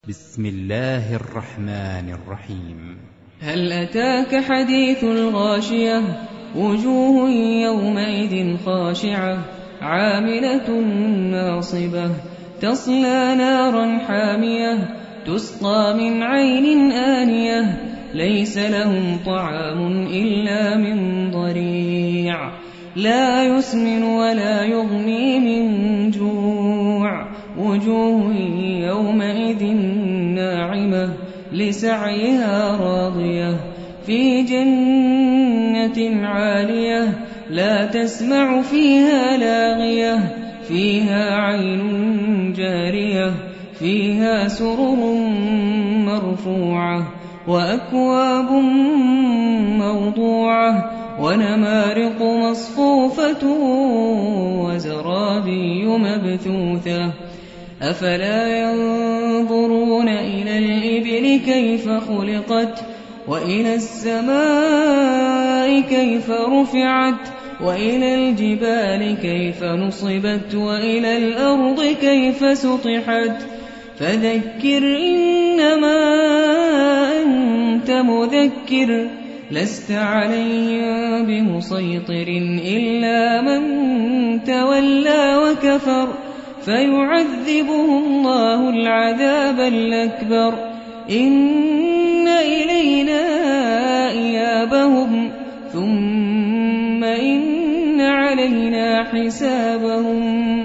بسم الله الرحمن الرحيم. هل أتاك حديث الغاشية؟ وجوه يومئذ خاشعة عاملة ناصبة تصلى نارا حامية تسقى من عين آنية ليس لهم طعام إلا من ضريع لا يسمن ولا يغني من جوع وجوه يومئذ ناعمة لسعيها راضية في جنة عالية لا تسمع فيها لاغية فيها عين جارية فيها سرر مرفوعة وأكواب موضوعة ونمارق مصفوفة وزرابي مبثوثة أفلا ينظرون إلى الإبل كيف خلقت وإلى السماء كيف رفعت وإلى الجبال كيف نصبت وإلى الأرض كيف سطحت فذكر إنما أنت مذكر لست عليهم بمسيطر إلا من تولى وكفر فيعذبه الله العذاب الأكبر إن إلينا إيابهم ثم إن علينا حسابهم